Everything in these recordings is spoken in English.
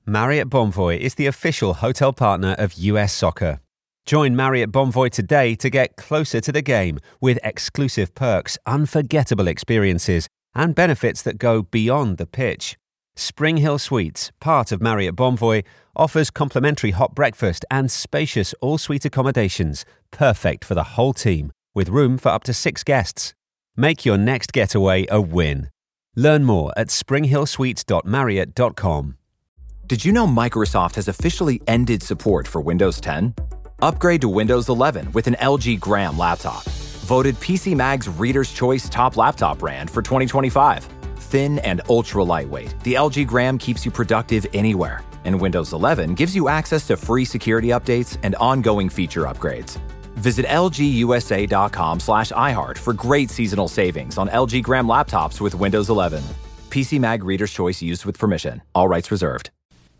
Marriott Bonvoy is the official hotel partner of US Soccer. Join Marriott Bonvoy today to get closer to the game with exclusive perks, unforgettable experiences, and benefits that go beyond the pitch. Spring Hill Suites, part of Marriott Bonvoy, offers complimentary hot breakfast and spacious all-suite accommodations, perfect for the whole team, with room for up to 6 guests. Make your next getaway a win. Learn more at springhillsuites.marriott.com. Did you know Microsoft has officially ended support for Windows 10? Upgrade to Windows 11 with an LG Gram laptop. Voted PC Mag's Reader's Choice Top Laptop Brand for 2025. Thin and ultra lightweight, the LG Gram keeps you productive anywhere. And Windows 11 gives you access to free security updates and ongoing feature upgrades. Visit lgusa.com/iHeart for great seasonal savings on LG Gram laptops with Windows 11. PC Mag Reader's Choice used with permission. All rights reserved.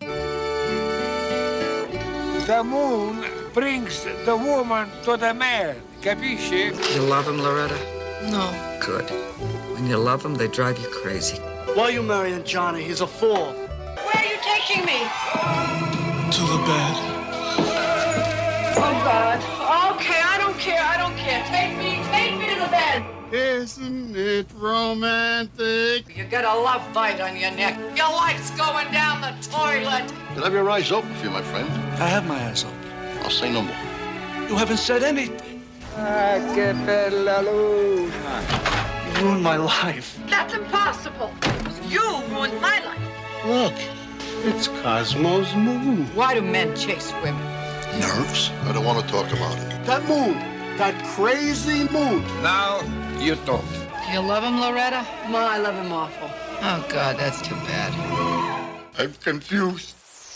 The moon brings the woman to the man, capisci? You love him, Loretta? No. Good. When you love him, they drive you crazy. Why are you marrying Johnny? He's a fool. Where are you taking me? To the bed. Oh, God. Okay, I don't care. Take me to the bed. Isn't it romantic? You got a love bite on your neck. Your life's going down the toilet. You'll have your eyes open for you, my friend. I have my eyes open. I'll say no more. You haven't said anything. Que bella luna. You ruined my life. That's impossible. You ruined my life. Look, it's Cosmo's moon. Why do men chase women? Nerves? I don't want to talk about it. That moon. That crazy moon. Now you talk. Do you love him, Loretta? No, I love him awful. Oh, God, that's too bad. I'm confused.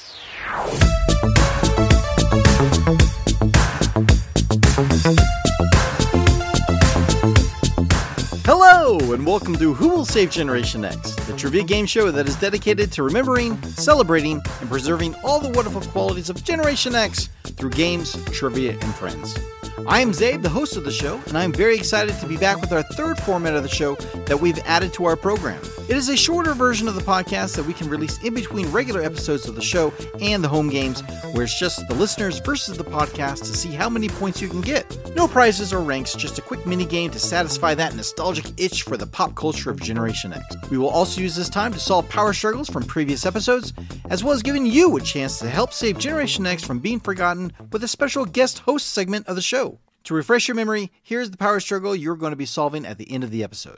Hello, and welcome to Who Will Save Generation X, the trivia game show that is dedicated to remembering, celebrating, and preserving all the wonderful qualities of Generation X through games, trivia, and friends. I am Zabe, the host of the show, and I am very excited to be back with our third format of the show that we've added to our program. It is a shorter version of the podcast that we can release in between regular episodes of the show and the home games, where it's just the listeners versus the podcast to see how many points you can get. No prizes or ranks, just a quick mini game to satisfy that nostalgic itch for the pop culture of Generation X. We will also use this time to solve power struggles from previous episodes, as well as giving you a chance to help save Generation X from being forgotten with a special guest host segment of the show. To refresh your memory, here's the power struggle you're going to be solving at the end of the episode.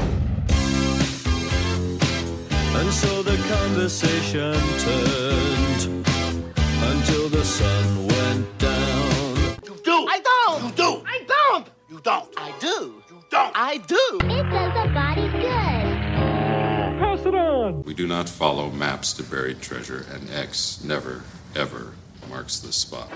And so the conversation turned until the sun went down. You do. I don't. You do. I don't. You don't. I do. You don't. I do. It does the body good. Pass it on. We do not follow maps to buried treasure, and X never, ever marks the spot.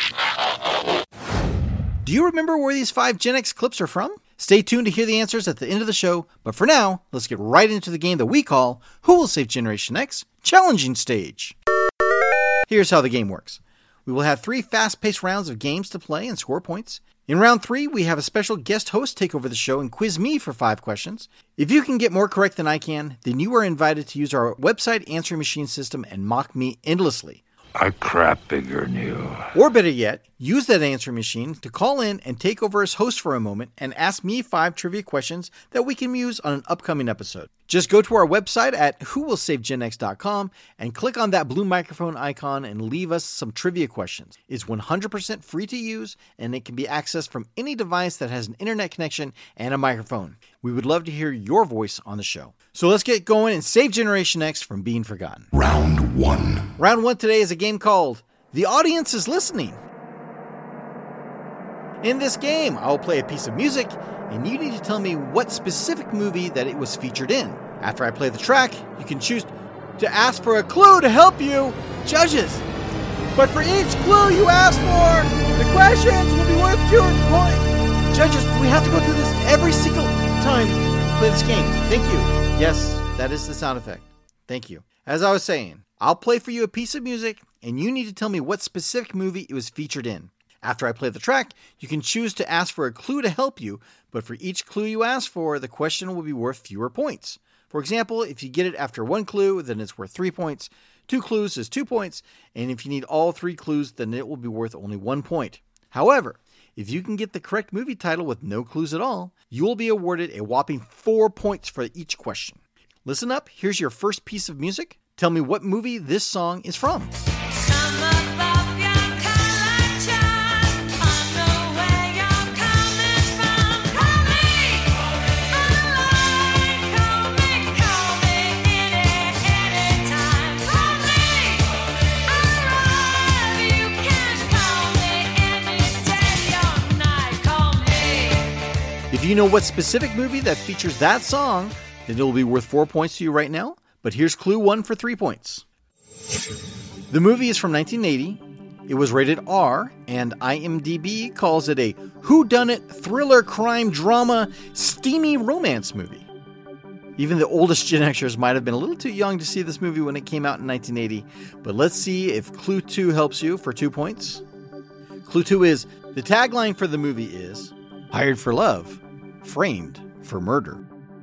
Do you remember where these 5 Gen X clips are from? Stay tuned to hear the answers at the end of the show, but for now, let's get right into the game that we call Who Will Save Generation X? Challenging Stage. Here's how the game works. We will have 3 fast-paced rounds of games to play and score points. In round 3, we have a special guest host take over the show and quiz me for 5 questions. If you can get more correct than I can, then you are invited to use our website answering machine system and mock me endlessly. I crap bigger than you. Or better yet, use that answering machine to call in and take over as host for a moment and ask me 5 trivia questions that we can use on an upcoming episode. Just go to our website at whowillsavegenx.com and click on that blue microphone icon and leave us some trivia questions. It's 100% free to use, and it can be accessed from any device that has an internet connection and a microphone. We would love to hear your voice on the show. So let's get going and save Generation X from being forgotten. Round 1. Round 1 today is a game called The Audience is Listening. In this game, I will play a piece of music, and you need to tell me what specific movie that it was featured in. After I play the track, you can choose to ask for a clue to help you, judges. But for each clue you ask for, the questions will be worth your point. Judges, we have to go through this every single time we play this game. Thank you. Yes, that is the sound effect. Thank you. As I was saying, I'll play for you a piece of music, and you need to tell me what specific movie it was featured in. After I play the track, you can choose to ask for a clue to help you, but for each clue you ask for, the question will be worth fewer points. For example, if you get it after 1 clue, then it's worth 3 points. 2 clues is 2 points, and if you need all 3 clues, then it will be worth only 1 point. However, if you can get the correct movie title with no clues at all, you will be awarded a whopping 4 points for each question. Listen up, here's your first piece of music. Tell me what movie this song is from. If you know what specific movie that features that song, then it will be worth 4 points to you right now. But here's clue 1 for 3 points. The movie is from 1980. It was rated R, and IMDb calls it a whodunit, thriller, crime, drama, steamy romance movie. Even the oldest Gen Xers might have been a little too young to see this movie when it came out in 1980. But let's see if clue 2 helps you for 2 points. Clue 2 is, the tagline for the movie is, hired for love, framed for murder.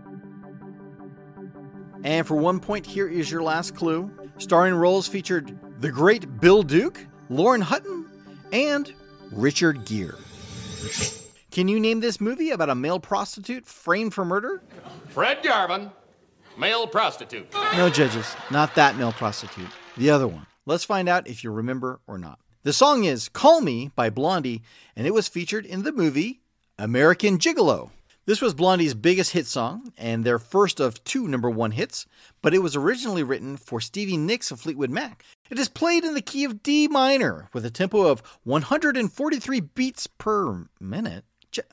And for 1 point, here is your last clue. Starring roles featured the great Bill Duke, Lauren Hutton, and Richard Gere. Can you name this movie about a male prostitute framed for murder? Fred Garvin, male prostitute. No, judges, not that male prostitute. The other one. Let's find out if you remember or not. The song is Call Me by Blondie, and it was featured in the movie American Gigolo. This was Blondie's biggest hit song, and their first of 2 #1 hits, but it was originally written for Stevie Nicks of Fleetwood Mac. It is played in the key of D minor, with a tempo of 143 beats per minute.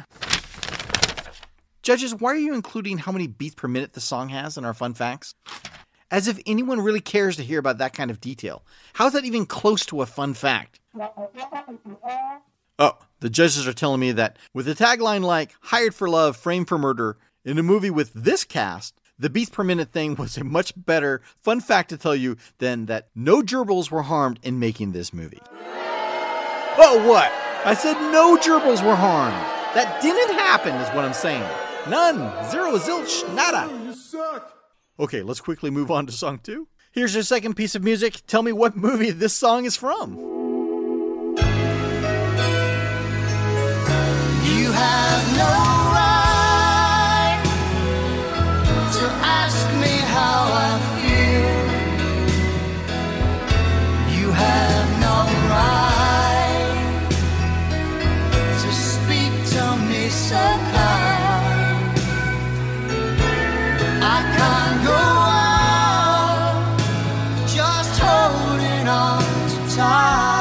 Judges, why are you including how many beats per minute the song has in our fun facts? As if anyone really cares to hear about that kind of detail. How is that even close to a fun fact? Oh, the judges are telling me that with a tagline like hired for love, framed for murder, in a movie with this cast, the beats per minute thing was a much better fun fact to tell you than that no gerbils were harmed in making this movie. Oh, what? I said no gerbils were harmed. That didn't happen is what I'm saying. None. Zero, zilch, nada. You suck. Okay, let's quickly move on to song 2. Here's your second piece of music. Tell me what movie this song is from. You have no right to ask me how I feel. You have no right to speak to me so kind. I can't go on just holding on to tight.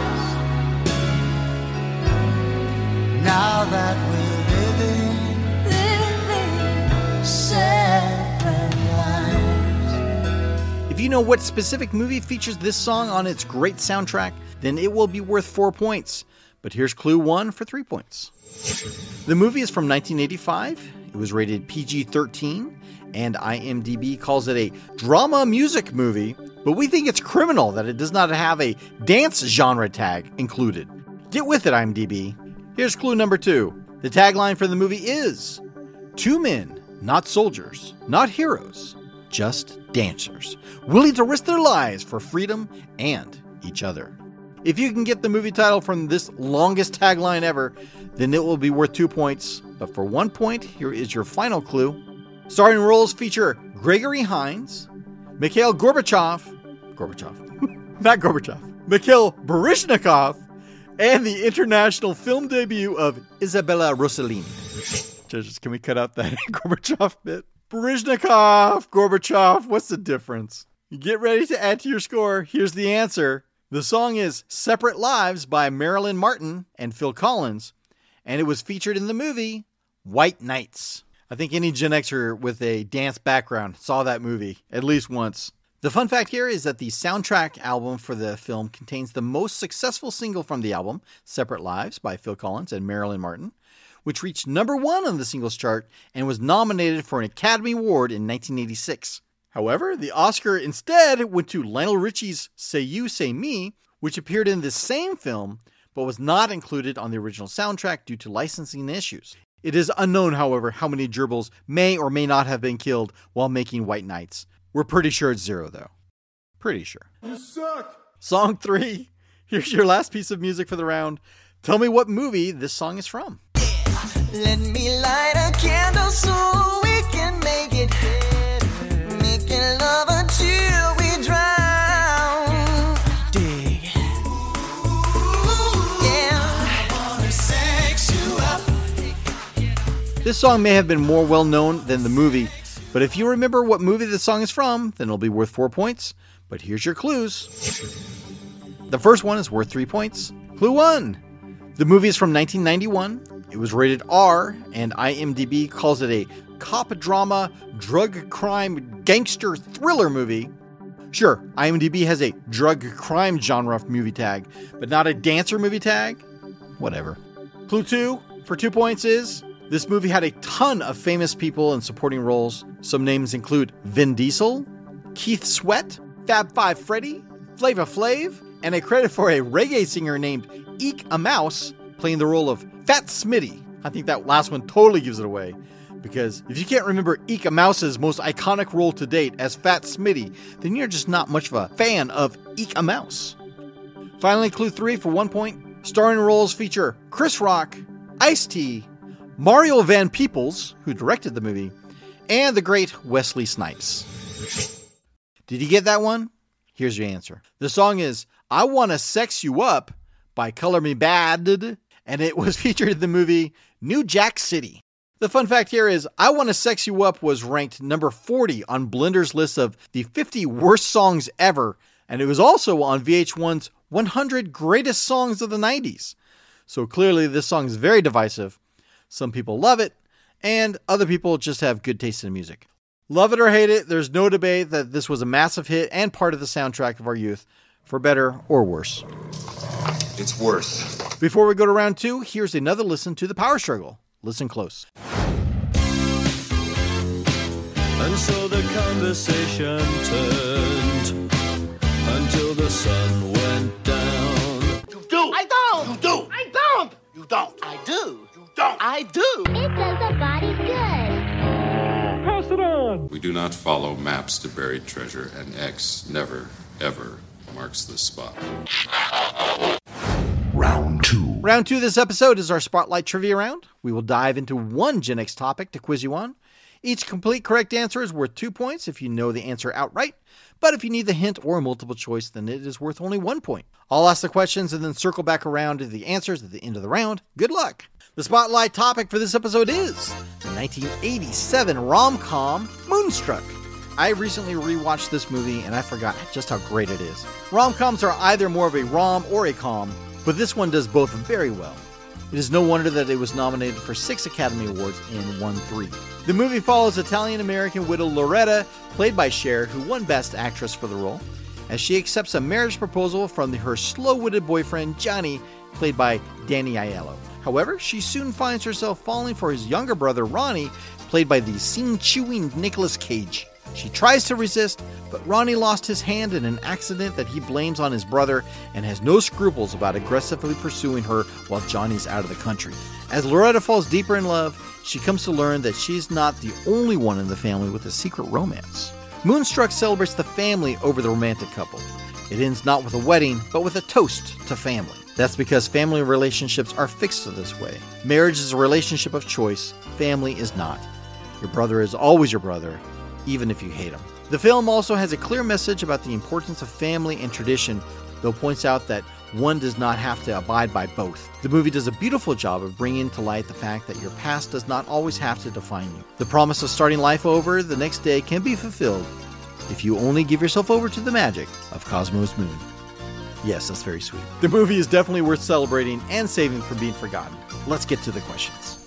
Now that we're living separate lives. If you know what specific movie features this song on its great soundtrack, then it will be worth 4 points. But here's clue 1 for 3 points. The movie is from 1985. It was rated PG-13, and IMDb calls it a drama music movie, but we think it's criminal that it does not have a dance genre tag included. Get with it, IMDb. Here's clue number 2. The tagline for the movie is, 2 men, not soldiers, not heroes, just dancers, willing to risk their lives for freedom and each other. If you can get the movie title from this longest tagline ever, then it will be worth 2 points. But for 1 point, here is your final clue. Starring roles feature Gregory Hines, Mikhail Gorbachev, Mikhail Baryshnikov, and the international film debut of Isabella Rossellini. Judges, can we cut out that Gorbachev bit? Baryshnikov, Gorbachev, what's the difference? Get ready to add to your score. Here's the answer. The song is Separate Lives by Marilyn Martin and Phil Collins, and it was featured in the movie White Nights. I think any Gen Xer with a dance background saw that movie at least once. The fun fact here is that the soundtrack album for the film contains the most successful single from the album, Separate Lives by Phil Collins and Marilyn Martin, which reached #1 on the singles chart and was nominated for an Academy Award in 1986. However, the Oscar instead went to Lionel Richie's Say You, Say Me, which appeared in the same film but was not included on the original soundtrack due to licensing issues. It is unknown, however, how many gerbils may or may not have been killed while making White Nights. We're pretty sure it's 0, though. Pretty sure. You suck. Song 3. Here's your last piece of music for the round. Tell me what movie this song is from. Let me light a candle so we can make it better. Making love until we drown. Dig. Yeah. I wanna sex you up. This song may have been more well known than the movie, but if you remember what movie this song is from, then it'll be worth 4 points. But here's your clues. The first one is worth 3 points. Clue 1. The movie is from 1991. It was rated R, and IMDb calls it a cop drama, drug crime, gangster thriller movie. Sure, IMDb has a drug crime genre movie tag, but not a dancer movie tag? Whatever. Clue 2 for 2 points is, this movie had a ton of famous people in supporting roles. Some names include Vin Diesel, Keith Sweat, Fab Five Freddy, Flava Flav, and a credit for a reggae singer named Eek a Mouse playing the role of Fat Smitty. I think that last one totally gives it away, because if you can't remember Eek a Mouse's most iconic role to date as Fat Smitty, then you're just not much of a fan of Eek a Mouse. Finally, clue 3 for 1 point. Starring roles feature Chris Rock, Ice-T, Mario Van Peebles, who directed the movie, and the great Wesley Snipes. Did you get that one? Here's your answer. The song is I Wanna Sex You Up by Color Me Badd, and it was featured in the movie New Jack City. The fun fact here is I Wanna Sex You Up was ranked number 40 on Blender's list of the 50 worst songs ever, and it was also on VH1's 100 greatest songs of the 90s. So clearly this song is very divisive. Some people love it, and other people just have good taste in music. Love it or hate it, there's no debate that this was a massive hit and part of the soundtrack of our youth, for better or worse. It's worse. Before we go to round 2, here's another listen to the power struggle. Listen close. And so the conversation turned until the sun went down. You do. I don't. You do. I don't. You don't. I do. You don't. I do. It does the body good. Pass it on. We do not follow maps to buried treasure, and X never, ever marks the spot. Round 2. Round 2 of this episode is our Spotlight Trivia round. We will dive into one Gen X topic to quiz you on. Each complete correct answer is worth 2 points if you know the answer outright, but if you need the hint or multiple choice, then it is worth only 1 point. I'll ask the questions and then circle back around to the answers at the end of the round. Good luck! The Spotlight topic for this episode is the 1987 rom-com Moonstruck. I recently rewatched this movie and I forgot just how great it is. Rom-coms are either more of a rom or a com, but this one does both very well. It is no wonder that it was nominated for 6 Academy Awards and won 3. The movie follows Italian-American widow Loretta, played by Cher, who won Best Actress for the role, as she accepts a marriage proposal from her slow-witted boyfriend Johnny, played by Danny Aiello. However, she soon finds herself falling for his younger brother Ronnie, played by the scene-chewing Nicolas Cage. She tries to resist, but Ronnie lost his hand in an accident that he blames on his brother and has no scruples about aggressively pursuing her while Johnny's out of the country. As Loretta falls deeper in love, she comes to learn that she's not the only one in the family with a secret romance. Moonstruck celebrates the family over the romantic couple. It ends not with a wedding, but with a toast to family. That's because family relationships are fixed this way. Marriage is a relationship of choice. Family is not. Your brother is always your brother, even if you hate him. The film also has a clear message about the importance of family and tradition, though points out that one does not have to abide by both. The movie does a beautiful job of bringing to light the fact that your past does not always have to define you. The promise of starting life over the next day can be fulfilled if you only give yourself over to the magic of Cosmo's Moon. Yes, that's very sweet. The movie is definitely worth celebrating and saving from being forgotten. Let's get to the questions.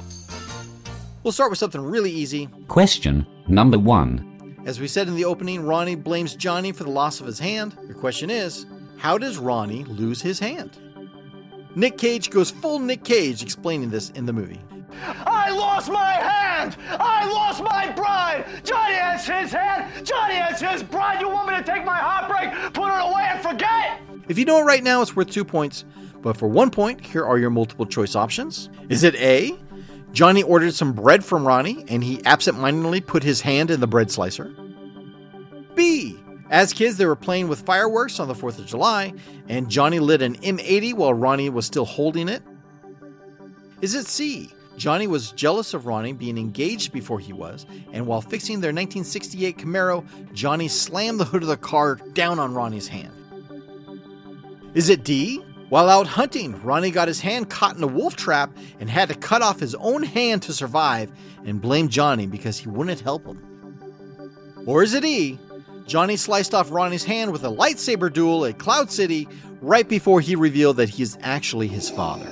We'll start with something really easy. Question number 1. As we said in the opening, Ronnie blames Johnny for the loss of his hand. Your question is, how does Ronnie lose his hand? Nick Cage goes full Nick Cage explaining this in the movie. I lost my hand! I lost my bride! Johnny has his hand! Johnny has his bride! You want me to take my heartbreak, put it away, and forget? If you know it right now, it's worth 2 points. But for 1 point, here are your multiple choice options. Is it A, Johnny ordered some bread from Ronnie and he absentmindedly put his hand in the bread slicer? B, As kids, they were playing with fireworks on the 4th of July, and Johnny lit an M80 while Ronnie was still holding it? Is it C? Johnny was jealous of Ronnie being engaged before he was, and while fixing their 1968 Camaro, Johnny slammed the hood of the car down on Ronnie's hand? Is it D? While out hunting, Ronnie got his hand caught in a wolf trap and had to cut off his own hand to survive and blamed Johnny because he wouldn't help him? Or is it E? Johnny sliced off Ronnie's hand with a lightsaber duel at Cloud City right before he revealed that he is actually his father.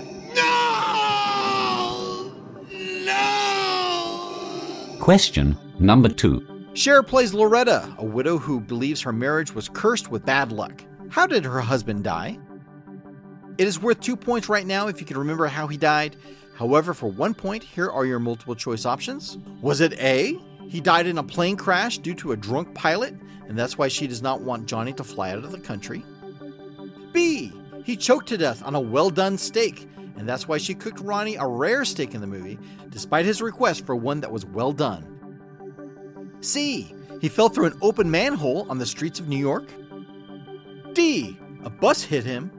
Question number 2. Cher plays Loretta, a widow who believes her marriage was cursed with bad luck. How did her husband die? It is worth 2 points right now if you can remember how he died. However, for 1 point, here are your multiple choice options. Was it A? He died in a plane crash due to a drunk pilot, and that's why she does not want Johnny to fly out of the country. B. He choked to death on a well-done steak, and that's why she cooked Ronnie a rare steak in the movie, despite his request for one that was well done. C. He fell through an open manhole on the streets of New York. D. A bus hit him.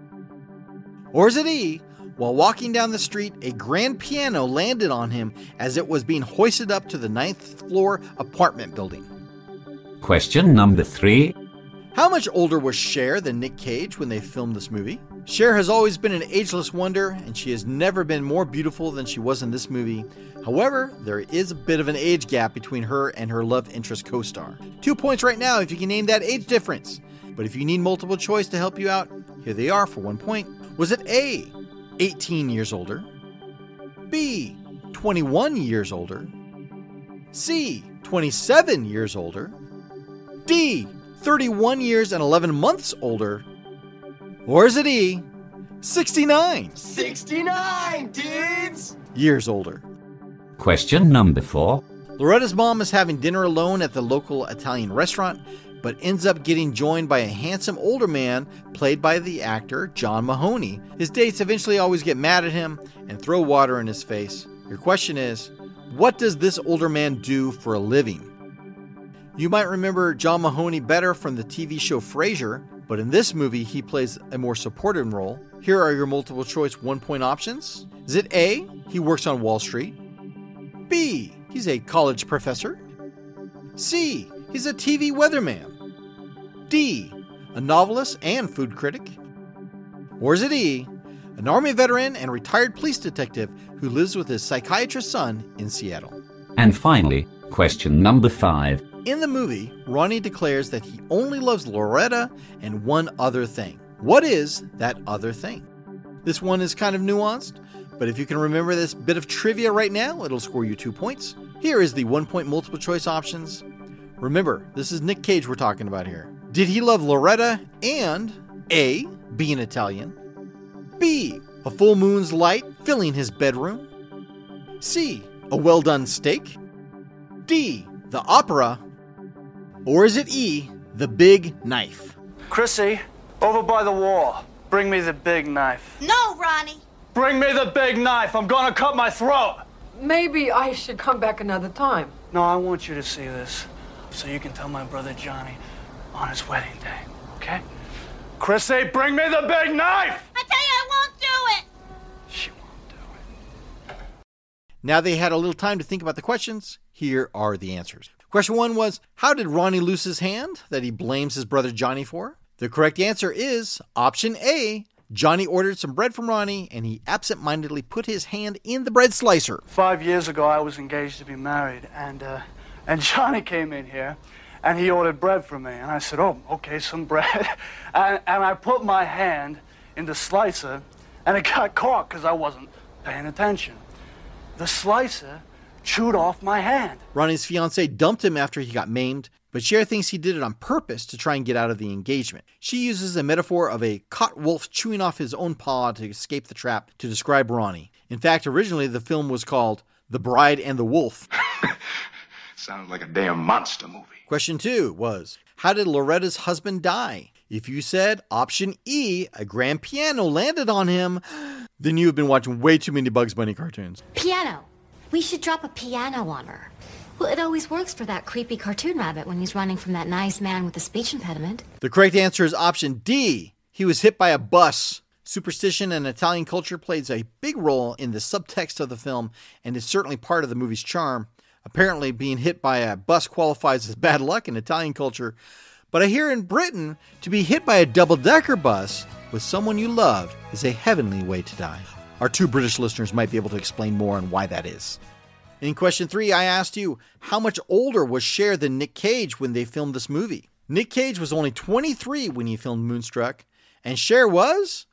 Or is it E? While walking down the street, a grand piano landed on him as it was being hoisted up to the 9th floor apartment building. Question number 3. How much older was Cher than Nick Cage when they filmed this movie? Cher has always been an ageless wonder, and she has never been more beautiful than she was in this movie. However, there is a bit of an age gap between her and her love interest co-star. 2 points right now if you can name that age difference. But if you need multiple choice to help you out, here they are for 1 point. Was it A, 18 years older? B, 21 years older? C, 27 years older? D, 31 years and 11 months older? Or is it E, 69? 69, dudes! Years older. Question number 4. Loretta's mom is having dinner alone at the local Italian restaurant, but ends up getting joined by a handsome older man played by the actor John Mahoney. His dates eventually always get mad at him and throw water in his face. Your question is, what does this older man do for a living? You might remember John Mahoney better from the TV show Frasier, but in this movie he plays a more supporting role. Here are your multiple choice 1 point options. Is it A, he works on Wall Street? B, he's a college professor? C, he's a TV weatherman? D, a novelist and food critic? Or is it E, an Army veteran and retired police detective who lives with his psychiatrist son in Seattle? And finally, question number 5. In the movie, Ronnie declares that he only loves Loretta and one other thing. What is that other thing? This one is kind of nuanced, but if you can remember this bit of trivia right now, it'll score you 2 points. Here is the 1 point multiple choice options. Remember, this is Nick Cage we're talking about here. Did he love Loretta and A, being Italian? B, a full moon's light filling his bedroom? C, a well-done steak? D, the opera? Or is it E, the big knife? Chrissy, over by the wall. Bring me the big knife. No, Ronnie. Bring me the big knife. I'm gonna cut my throat. Maybe I should come back another time. No, I want you to see this so you can tell my brother Johnny on his wedding day, okay? Chrissy, bring me the big knife! I tell you, I won't do it! She won't do it. Now they had a little time to think about the questions. Here are the answers. Question 1 was, how did Ronnie lose his hand that he blames his brother Johnny for? The correct answer is option A. Johnny ordered some bread from Ronnie, and he absent-mindedly put his hand in the bread slicer. 5 years ago, I was engaged to be married, and Johnny came in here, and he ordered bread from me. And I said, oh, okay, some bread. and I put my hand in the slicer, and it got caught because I wasn't paying attention. The slicer chewed off my hand. Ronnie's fiancée dumped him after he got maimed, but Cher thinks he did it on purpose to try and get out of the engagement. She uses a metaphor of a caught wolf chewing off his own paw to escape the trap to describe Ronnie. In fact, originally the film was called The Bride and the Wolf. Sounds like a damn monster movie. Question 2 was, how did Loretta's husband die? If you said option E, a grand piano landed on him, then you have been watching way too many Bugs Bunny cartoons. Piano. We should drop a piano on her. Well, it always works for that creepy cartoon rabbit when he's running from that nice man with a speech impediment. The correct answer is option D. He was hit by a bus. Superstition and Italian culture plays a big role in the subtext of the film and is certainly part of the movie's charm. Apparently, being hit by a bus qualifies as bad luck in Italian culture. But I hear in Britain, to be hit by a double-decker bus with someone you loved is a heavenly way to die. Our 2 British listeners might be able to explain more on why that is. In question 3, I asked you, how much older was Cher than Nick Cage when they filmed this movie? Nick Cage was only 23 when he filmed Moonstruck, and Cher was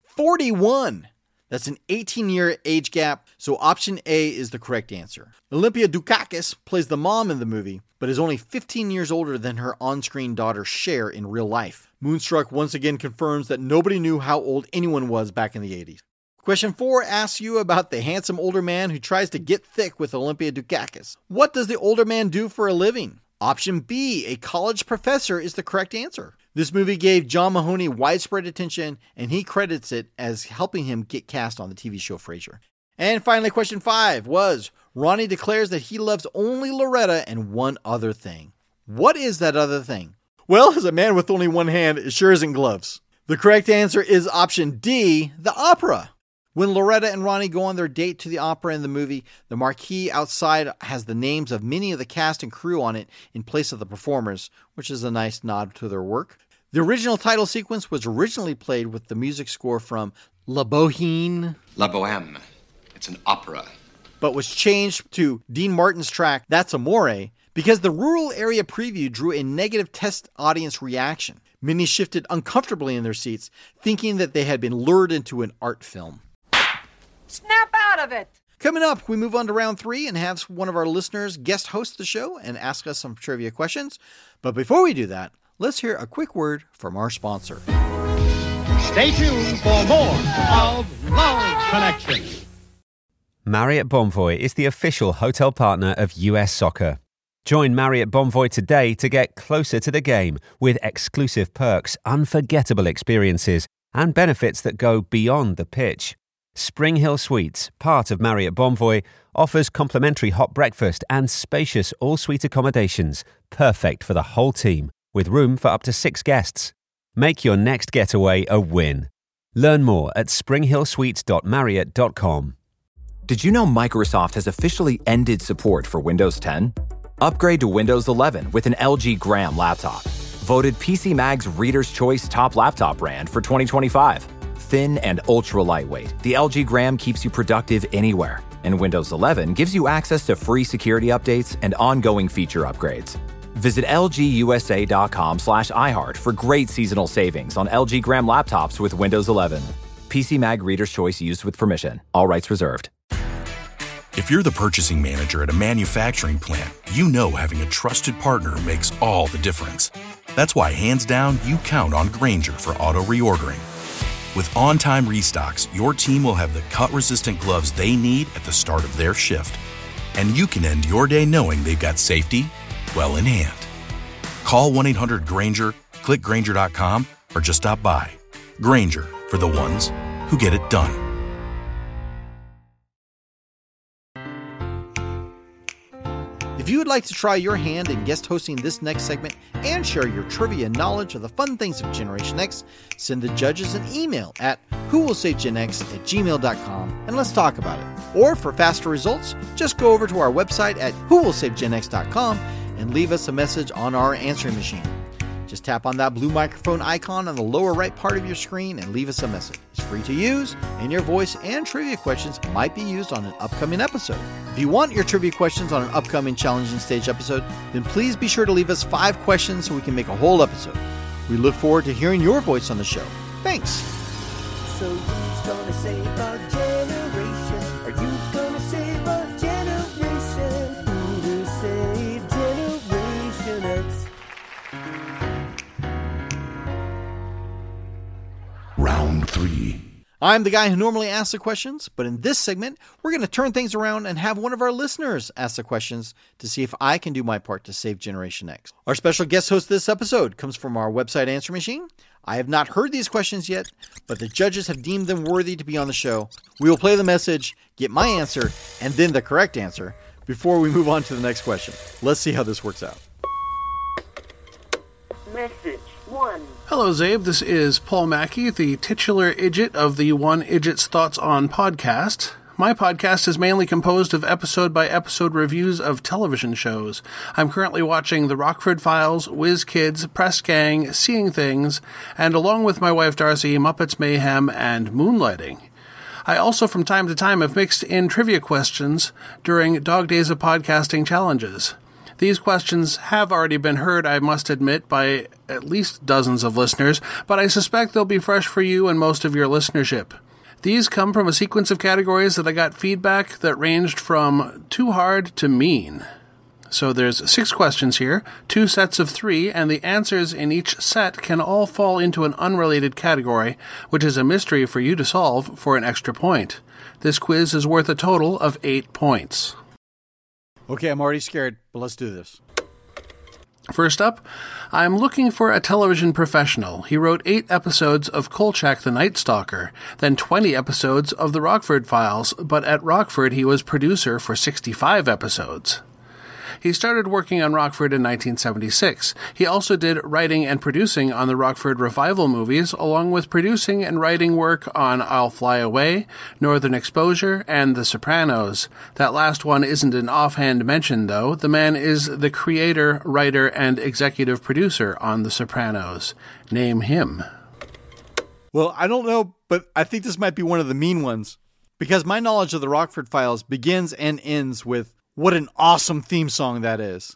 41. That's an 18-year age gap, so option A is the correct answer. Olympia Dukakis plays the mom in the movie, but is only 15 years older than her on-screen daughter Cher in real life. Moonstruck once again confirms that nobody knew how old anyone was back in the 80s. Question 4 asks you about the handsome older man who tries to get thick with Olympia Dukakis. What does the older man do for a living? Option B, a college professor, is the correct answer. This movie gave John Mahoney widespread attention, and he credits it as helping him get cast on the TV show Frasier. And finally, question 5 was, Ronnie declares that he loves only Loretta and one other thing. What is that other thing? Well, as a man with only one hand, it sure isn't gloves. The correct answer is option D, the opera. When Loretta and Ronnie go on their date to the opera in the movie, the marquee outside has the names of many of the cast and crew on it in place of the performers, which is a nice nod to their work. The original title sequence was originally played with the music score from La Bohème. La Bohème. It's an opera. But was changed to Dean Martin's track, That's Amore, because the rural area preview drew a negative test audience reaction. Many shifted uncomfortably in their seats, thinking that they had been lured into an art film. Snap out of it! Coming up, we move on to round 3 and have one of our listeners guest host the show and ask us some trivia questions. But before we do that, let's hear a quick word from our sponsor. Stay tuned for more of Love Connection. Marriott Bonvoy is the official hotel partner of US Soccer. Join Marriott Bonvoy today to get closer to the game with exclusive perks, unforgettable experiences, and benefits that go beyond the pitch. Spring Hill Suites, part of Marriott Bonvoy, offers complimentary hot breakfast and spacious all-suite accommodations, perfect for the whole team, with room for up to 6 guests. Make your next getaway a win. Learn more at springhillsuites.marriott.com. Did you know Microsoft has officially ended support for Windows 10? Upgrade to Windows 11 with an LG Gram laptop. Voted PC Mag's Reader's Choice Top Laptop Brand for 2025. Thin and ultra lightweight, the LG Gram keeps you productive anywhere. And Windows 11 gives you access to free security updates and ongoing feature upgrades. Visit lgusa.com/iHeart for great seasonal savings on LG Gram laptops with Windows 11. PC Mag Reader's Choice used with permission. All rights reserved. If you're the purchasing manager at a manufacturing plant, you know having a trusted partner makes all the difference. That's why, hands down, you count on Grainger for auto reordering. With on-time restocks, your team will have the cut-resistant gloves they need at the start of their shift. And you can end your day knowing they've got safety well in hand. Call 1-800-GRAINGER, click Grainger.com, or just stop by. Grainger, for the ones who get it done. If you would like to try your hand in guest hosting this next segment and share your trivia knowledge of the fun things of Generation X, send the judges an email at whowillsavegenx@gmail.com and let's talk about it. Or for faster results, just go over to our website at whowillsavegenx.com and leave us a message on our answering machine. Just tap on that blue microphone icon on the lower right part of your screen and leave us a message. It's free to use, and your voice and trivia questions might be used on an upcoming episode. If you want your trivia questions on an upcoming Challenging Stage episode, then please be sure to leave us 5 questions so we can make a whole episode. We look forward to hearing your voice on the show. Thanks! So who's gonna save our generation? Are you gonna save our generation? Who will save Generation X? Round 3. I'm the guy who normally asks the questions, but in this segment, we're going to turn things around and have one of our listeners ask the questions to see if I can do my part to save Generation X. Our special guest host this episode comes from our website answer machine. I have not heard these questions yet, but the judges have deemed them worthy to be on the show. We will play the message, get my answer, and then the correct answer. before we move on to the next question. Let's see how this works out. Message 1. Hello, Zabe. This is Paul Mackey, the titular idjit of the One Idjit's Thoughts On podcast. My podcast is mainly composed of episode-by-episode reviews of television shows. I'm currently watching The Rockford Files, Whiz Kids, Press Gang, Seeing Things, and along with my wife Darcy, Muppets Mayhem, and Moonlighting. I also from time to time have mixed in trivia questions during Dog Days of Podcasting challenges. These questions have already been heard, I must admit, by at least dozens of listeners, but I suspect they'll be fresh for you and most of your listenership. These come from a sequence of categories that I got feedback that ranged from too hard to mean. So there's 6 questions here, 2 sets of 3, and the answers in each set can all fall into an unrelated category, which is a mystery for you to solve for an extra point. This quiz is worth a total of 8 points. Okay, I'm already scared, but let's do this. First up, I'm looking for a television professional. He wrote 8 episodes of Kolchak the Night Stalker, then 20 episodes of The Rockford Files, but at Rockford he was producer for 65 episodes. He started working on Rockford in 1976. He also did writing and producing on the Rockford revival movies, along with producing and writing work on I'll Fly Away, Northern Exposure, and The Sopranos. That last one isn't an offhand mention, though. The man is the creator, writer, and executive producer on The Sopranos. Name him. Well, I don't know, but I think this might be one of the mean ones, because my knowledge of the Rockford Files begins and ends with what an awesome theme song that is.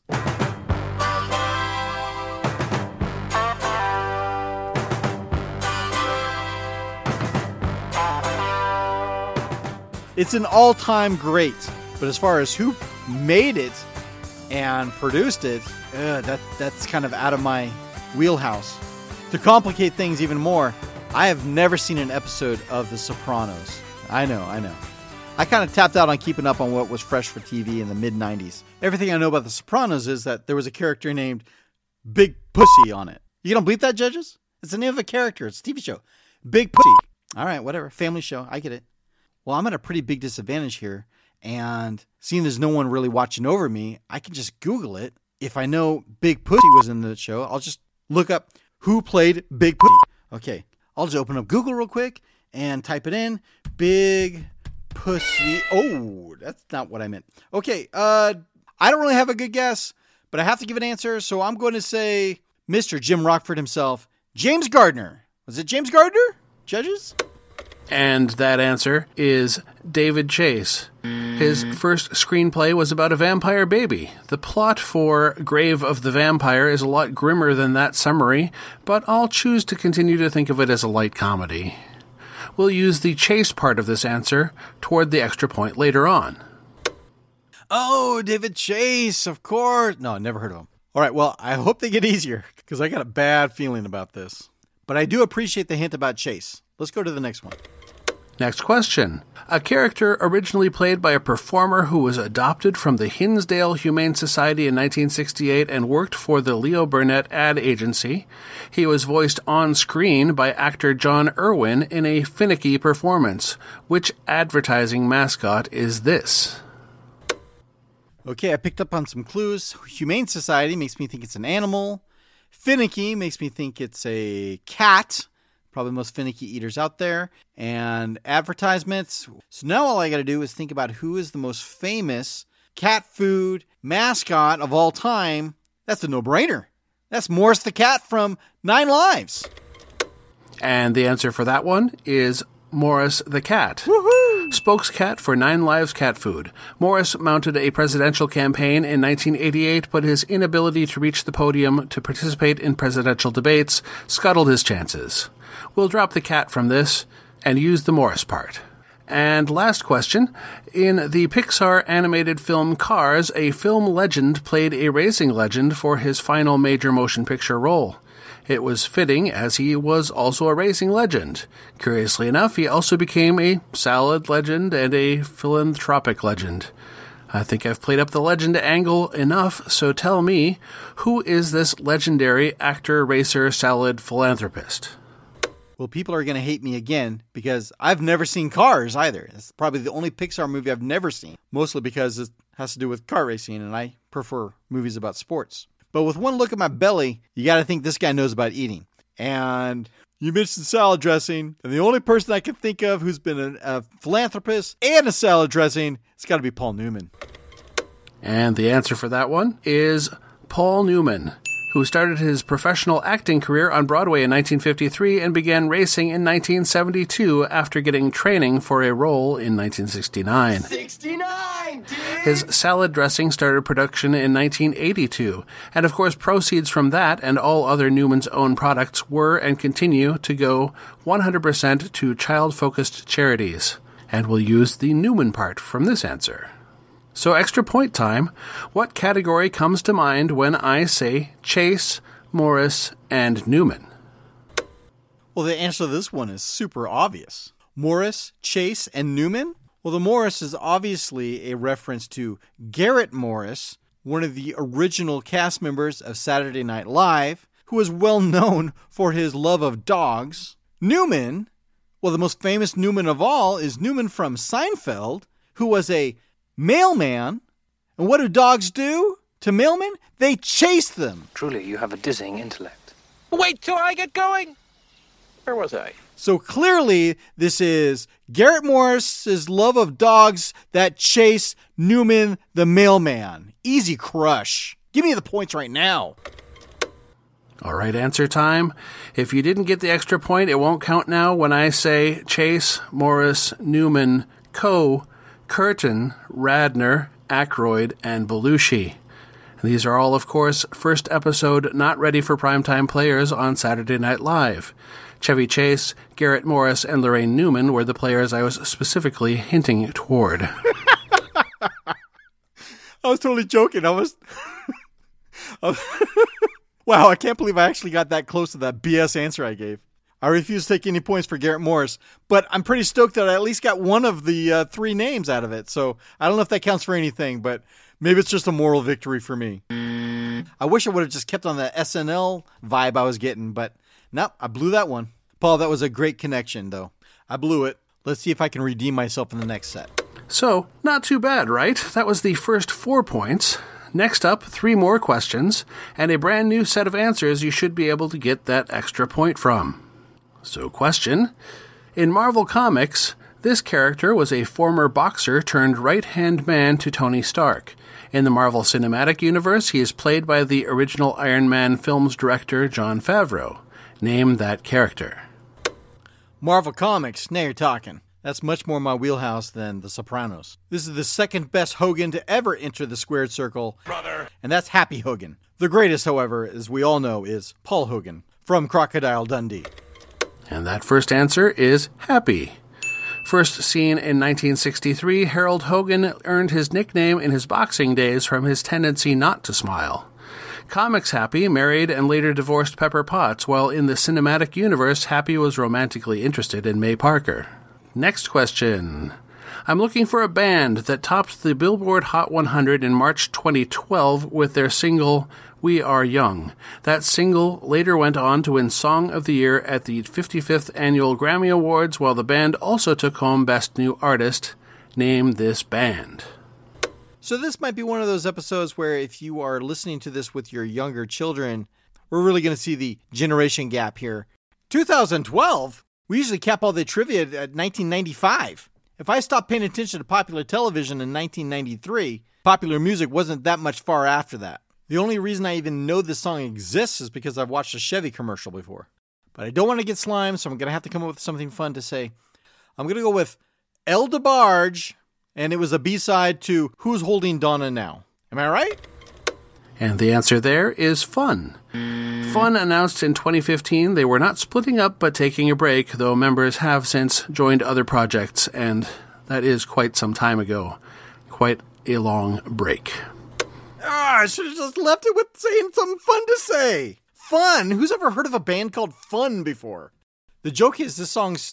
It's an all-time great, but as far as who made it and produced it, that's kind of out of my wheelhouse. To complicate things even more, I have never seen an episode of The Sopranos. I know. I kind of tapped out on keeping up on what was fresh for TV in the mid-90s. Everything I know about The Sopranos is that there was a character named Big Pussy on it. You don't believe that, judges? It's the name of a character. It's a TV show. Big Pussy. All right, whatever. Family show. I get it. Well, I'm at a pretty big disadvantage here, and seeing there's no one really watching over me, I can just Google it. If I know Big Pussy was in the show, I'll just look up who played Big Pussy. Okay, I'll just open up Google real quick and type it in. Big Pussy. Oh, that's not what I meant. Okay, I don't really have a good guess, but I have to give an answer, so I'm going to say Mr. Jim Rockford himself, James Gardner. Was it James Gardner, judges? And that answer is David Chase. His first screenplay was about a vampire baby. The plot for Grave of the Vampire is a lot grimmer than that summary, but I'll choose to continue to think of it as a light comedy. We'll use the Chase part of this answer toward the extra point later on. Oh, David Chase, of course. No, never heard of him. All right, well, I hope they get easier, because I got a bad feeling about this. But I do appreciate the hint about Chase. Let's go to the next one. Next question. A character originally played by a performer who was adopted from the Hinsdale Humane Society in 1968 and worked for the Leo Burnett ad agency. He was voiced on screen by actor John Irwin in a finicky performance. Which advertising mascot is this? Okay, I picked up on some clues. Humane Society makes me think it's an animal. Finicky makes me think it's a cat. Probably the most finicky eaters out there. And advertisements. So now all I got to do is think about who is the most famous cat food mascot of all time. That's a no-brainer. That's Morris the Cat from 9 Lives. And the answer for that one is Morris the Cat. Woohoo! Spokescat for 9 Lives Cat Food. Morris mounted a presidential campaign in 1988, but his inability to reach the podium to participate in presidential debates scuttled his chances. We'll drop the cat from this and use the Morris part. And last question. In the Pixar animated film Cars, a film legend played a racing legend for his final major motion picture role. It was fitting, as he was also a racing legend. Curiously enough, he also became a salad legend and a philanthropic legend. I think I've played up the legend angle enough, so tell me, who is this legendary actor, racer, salad philanthropist? Well, people are going to hate me again because I've never seen Cars either. It's probably the only Pixar movie I've never seen, mostly because it has to do with car racing, and I prefer movies about sports. But with one look at my belly, you got to think this guy knows about eating. And you mentioned salad dressing, and the only person I can think of who's been a philanthropist and a salad dressing, it's got to be Paul Newman. And the answer for that one is Paul Newman, who started his professional acting career on Broadway in 1953 and began racing in 1972 after getting training for a role in 1969. 69, dude! His salad dressing started production in 1982, and of course proceeds from that and all other Newman's own products were and continue to go 100% to child-focused charities. And we'll use the Newman part from this answer. So extra point time, what category comes to mind when I say Chase, Morris, and Newman? Well, the answer to this one is super obvious. Morris, Chase, and Newman? Well, the Morris is obviously a reference to Garrett Morris, one of the original cast members of Saturday Night Live, who is well known for his love of dogs. Newman, well, the most famous Newman of all is Newman from Seinfeld, who was a mailman. And what do dogs do to mailmen? They chase them. Truly, you have a dizzying intellect. Wait till I get going. Where was I? So clearly, this is Garrett Morris's love of dogs that chase Newman the mailman. Easy crush. Give me the points right now. All right, answer time. If you didn't get the extra point, it won't count now when I say Chase, Morris, Newman, Coe, Curtin, Radner, Aykroyd, and Belushi. These are all, of course, first episode not ready for primetime players on Saturday Night Live. Chevy Chase, Garrett Morris, and Lorraine Newman were the players I was specifically hinting toward. I was totally joking. Wow, I can't believe I actually got that close to that BS answer I gave. I refuse to take any points for Garrett Morris, but I'm pretty stoked that I at least got one of the three names out of it. So I don't know if that counts for anything, but maybe it's just a moral victory for me. I wish I would have just kept on the SNL vibe I was getting, but nope, I blew that one. Paul, that was a great connection, though. I blew it. Let's see if I can redeem myself in the next set. So, not too bad, right? That was the first 4 points. Next up, 3 more questions, and a brand new set of answers you should be able to get that extra point from. So, question. In Marvel Comics, this character was a former boxer turned right-hand man to Tony Stark. In the Marvel Cinematic Universe, he is played by the original Iron Man films director Jon Favreau. Name that character. Marvel Comics, now you're talking. That's much more my wheelhouse than The Sopranos. This is the second best Hogan to ever enter the squared circle. Brother. And that's Happy Hogan. The greatest, however, as we all know, is Paul Hogan from Crocodile Dundee. And that first answer is Happy. First seen in 1963, Harold Hogan earned his nickname in his boxing days from his tendency not to smile. Comics Happy married and later divorced Pepper Potts, while in the cinematic universe, Happy was romantically interested in May Parker. Next question. I'm looking for a band that topped the Billboard Hot 100 in March 2012 with their single, We Are Young. That single later went on to win Song of the Year at the 55th Annual Grammy Awards, while the band also took home Best New Artist. Name this band. So this might be one of those episodes where if you are listening to this with your younger children, we're really going to see the generation gap here. 2012? We usually cap all the trivia at 1995. If I stopped paying attention to popular television in 1993, popular music wasn't that much far after that. The only reason I even know this song exists is because I've watched a Chevy commercial before. But I don't want to get slimed, so I'm going to have to come up with something fun to say. I'm going to go with El DeBarge, and it was a B-side to Who's Holding Donna Now. Am I right? And the answer there is Fun. Fun announced in 2015 they were not splitting up but taking a break, though members have since joined other projects, and that is quite some time ago. Quite a long break. I should have just left it with saying something fun to say. Fun? Who's ever heard of a band called Fun before? The joke is this song's,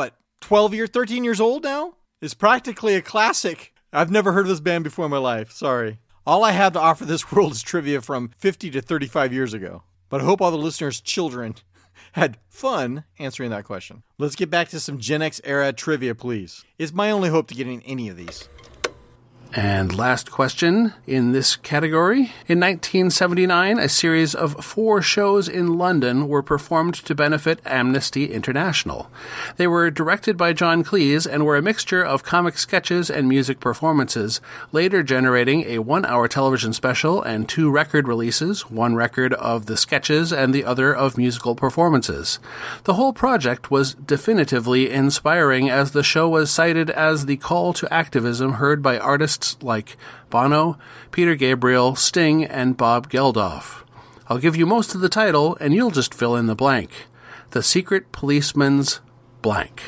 13 years old now? It's practically a classic. I've never heard of this band before in my life. Sorry. All I have to offer this world is trivia from 50 to 35 years ago. But I hope all the listeners' children had fun answering that question. Let's get back to some Gen X era trivia, please. It's my only hope to get in any of these. And last question in this category. In 1979, a series of 4 shows in London were performed to benefit Amnesty International. They were directed by John Cleese and were a mixture of comic sketches and music performances, later generating a 1-hour television special and 2 record releases, 1 record of the sketches and the other of musical performances. The whole project was definitively inspiring, as the show was cited as the call to activism heard by artists like Bono, Peter Gabriel, Sting, and Bob Geldof. I'll give you most of the title, and you'll just fill in the blank. The Secret Policeman's blank.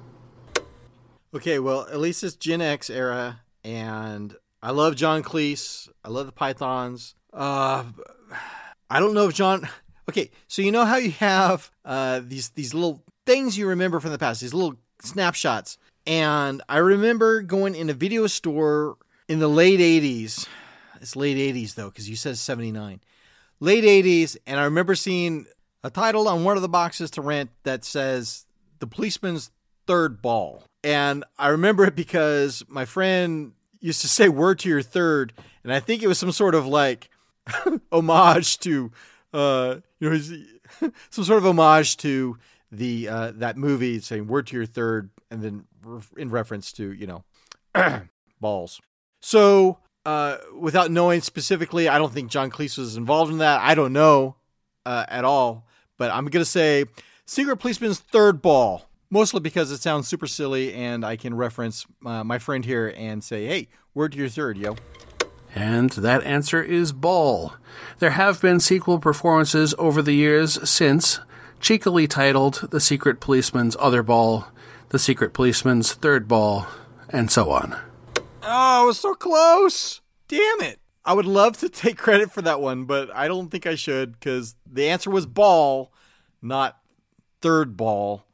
Okay, well, at least it's Gen X era, and I love John Cleese. I love the Pythons. I don't know if John... Okay, so you know how you have these little things you remember from the past, these little snapshots. And I remember going in a video store in the late 80s. It's late 80s, though, because you said 79. Late 80s, and I remember seeing a title on one of the boxes to rent that says The Policeman's Third Ball. And I remember it because my friend used to say word to your third, and I think it was some sort of like homage to, some sort of homage to the that movie saying word to your third, and then in reference to, balls. So, without knowing specifically, I don't think John Cleese was involved in that. I don't know at all. But I'm going to say Secret Policeman's Third Ball. Mostly because it sounds super silly, and I can reference my friend here and say, hey, word to your third, yo. And that answer is ball. There have been sequel performances over the years since, cheekily titled The Secret Policeman's Other Ball, The Secret Policeman's Third Ball, and so on. Oh, I was so close. Damn it. I would love to take credit for that one, but I don't think I should, because the answer was ball, not third ball.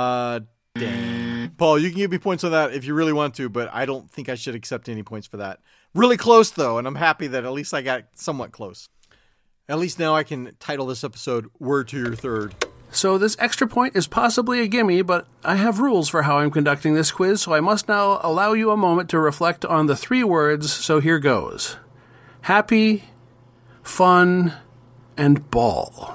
Dang. Paul, you can give me points on that if you really want to, but I don't think I should accept any points for that. Really close, though, and I'm happy that at least I got somewhat close. At least now I can title this episode, Word to Your Third. So this extra point is possibly a gimme, but I have rules for how I'm conducting this quiz, so I must now allow you a moment to reflect on the 3 words, so here goes. Happy, fun, and ball.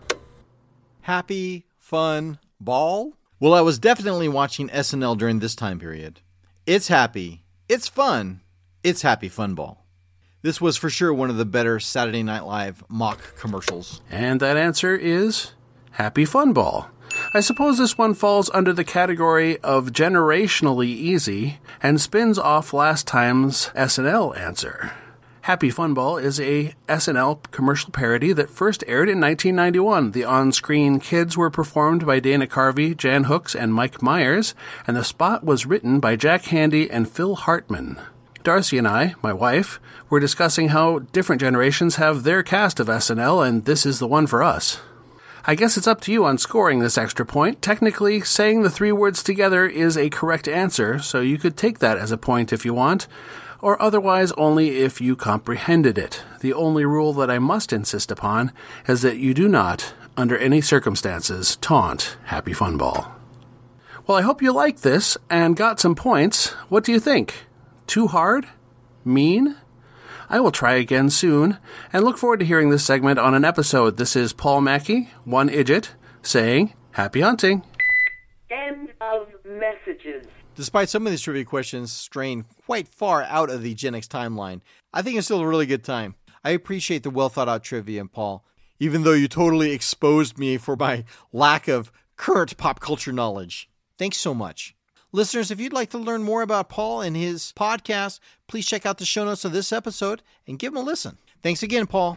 Happy, fun, ball? Well, I was definitely watching SNL during this time period. It's happy, it's fun, it's happy fun ball. This was for sure one of the better Saturday Night Live mock commercials. And that answer is Happy Fun Ball. I suppose this one falls under the category of generationally easy and spins off last time's SNL answer. Happy Fun Ball is a SNL commercial parody that first aired in 1991. The on-screen kids were performed by Dana Carvey, Jan Hooks, and Mike Myers, and the spot was written by Jack Handy and Phil Hartman. Darcy and I, my wife, were discussing how different generations have their cast of SNL, and this is the one for us. I guess it's up to you on scoring this extra point. Technically, saying the 3 words together is a correct answer, so you could take that as a point if you want, or otherwise only if you comprehended it. The only rule that I must insist upon is that you do not, under any circumstances, taunt Happy Fun Ball. Well, I hope you liked this and got some points. What do you think? Too hard? Mean? I will try again soon, and look forward to hearing this segment on an episode. This is Paul Mackey, One Idjit, saying, happy hunting. End of messages. Despite some of these trivia questions straying quite far out of the Gen X timeline, I think it's still a really good time. I appreciate the well-thought-out trivia, Paul, even though you totally exposed me for my lack of current pop culture knowledge. Thanks so much. Listeners, if you'd like to learn more about Paul and his podcast, please check out the show notes of this episode and give him a listen. Thanks again, Paul.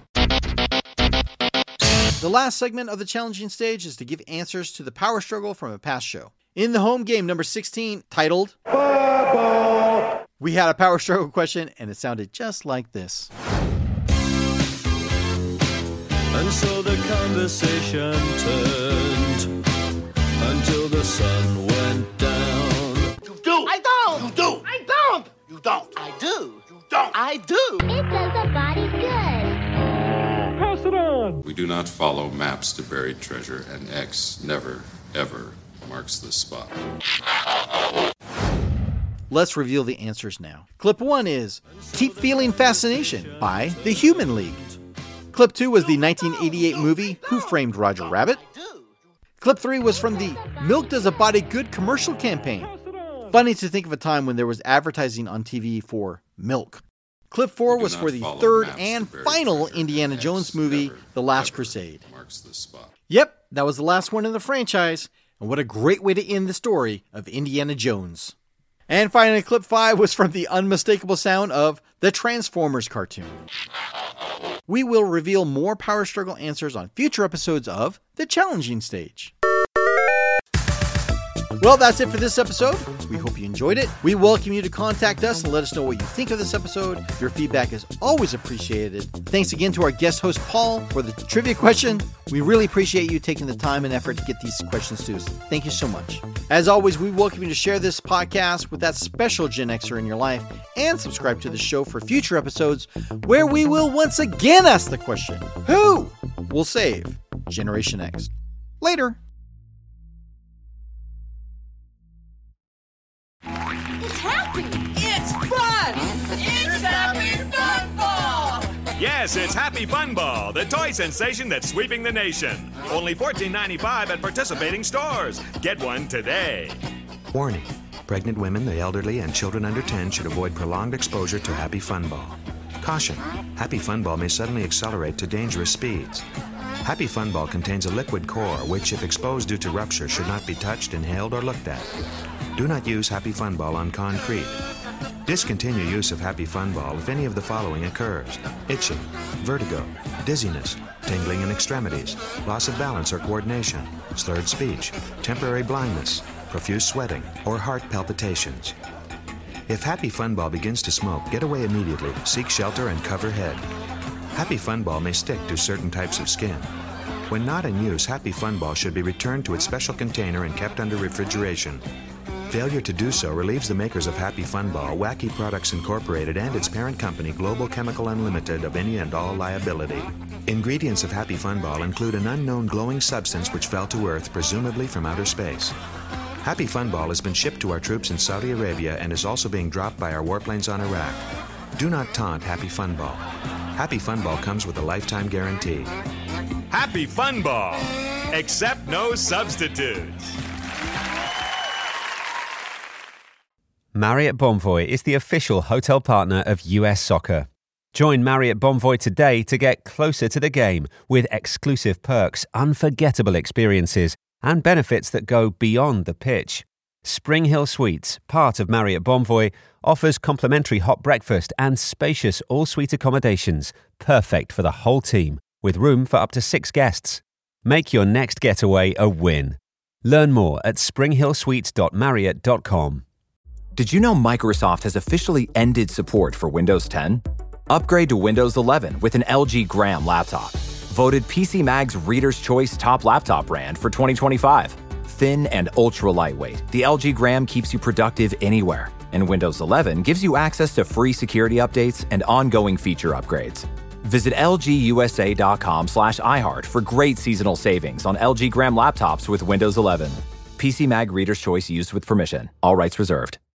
The last segment of the challenging stage is to give answers to the power struggle from a past show. In the home game number 16, titled Football, we had a power struggle question, and it sounded just like this. And so the conversation turned until the sun went down. I don't. You do. I don't. You don't. I do. You don't. I do. It does the body good. Pass it on. We do not follow maps to buried treasure, and X never, ever marks the spot. Let's reveal the answers now. Clip 1 is Keep Feeling Fascination by The Human League. Clip 2 was the 1988 movie Who Framed Roger Rabbit. Clip 3 was from the Milk Does a Body Good commercial campaign. Funny to think of a time when there was advertising on TV for milk. Clip 4 was for the third and final Indiana Jones movie, The Last Crusade. Yep, that was the last one in the franchise, and what a great way to end the story of Indiana Jones. And finally, clip 5 was from the unmistakable sound of the Transformers cartoon. We will reveal more Power Struggle answers on future episodes of The Challenging Stage. Well, that's it for this episode. We hope you enjoyed it. We welcome you to contact us and let us know what you think of this episode. Your feedback is always appreciated. Thanks again to our guest host, Paul, for the trivia question. We really appreciate you taking the time and effort to get these questions to us. Thank you so much. As always, we welcome you to share this podcast with that special Gen Xer in your life and subscribe to the show for future episodes where we will once again ask the question, who will save Generation X? Later. It's happy. It's fun. It's Happy Fun Ball. Yes, it's Happy Fun Ball, the toy sensation that's sweeping the nation. Only $14.95 at participating stores. Get one today. Warning. Pregnant women, the elderly, and children under 10 should avoid prolonged exposure to Happy Fun Ball. Caution. Happy Fun Ball may suddenly accelerate to dangerous speeds. Happy Fun Ball contains a liquid core which, if exposed due to rupture, should not be touched, inhaled, or looked at. Do not use Happy Fun Ball on concrete. Discontinue use of Happy Fun Ball if any of the following occurs: itching, vertigo, dizziness, tingling in extremities, loss of balance or coordination, slurred speech, temporary blindness, profuse sweating, or heart palpitations. If Happy Fun Ball begins to smoke, get away immediately, seek shelter, and cover head. Happy Fun Ball may stick to certain types of skin. When not in use, Happy Fun Ball should be returned to its special container and kept under refrigeration. Failure to do so relieves the makers of Happy Fun Ball, Wacky Products Incorporated, and its parent company, Global Chemical Unlimited, of any and all liability. Ingredients of Happy Fun Ball include an unknown glowing substance which fell to Earth, presumably from outer space. Happy Fun Ball has been shipped to our troops in Saudi Arabia and is also being dropped by our warplanes on Iraq. Do not taunt Happy Fun Ball. Happy Fun Ball comes with a lifetime guarantee. Happy Fun Ball. Accept no substitutes. Marriott Bonvoy is the official hotel partner of US Soccer. Join Marriott Bonvoy today to get closer to the game with exclusive perks, unforgettable experiences, and benefits that go beyond the pitch. Spring Hill Suites, part of Marriott Bonvoy, offers complimentary hot breakfast and spacious all-suite accommodations, perfect for the whole team, with room for up to 6 guests. Make your next getaway a win. Learn more at springhillsuites.marriott.com. Did you know Microsoft has officially ended support for Windows 10? Upgrade to Windows 11 with an LG Gram laptop. Voted PC Mag's Reader's Choice Top Laptop Brand for 2025. Thin and ultra lightweight, the LG Gram keeps you productive anywhere. And Windows 11 gives you access to free security updates and ongoing feature upgrades. Visit lgusa.com/iHeart for great seasonal savings on LG Gram laptops with Windows 11. PC Mag Reader's Choice used with permission. All rights reserved.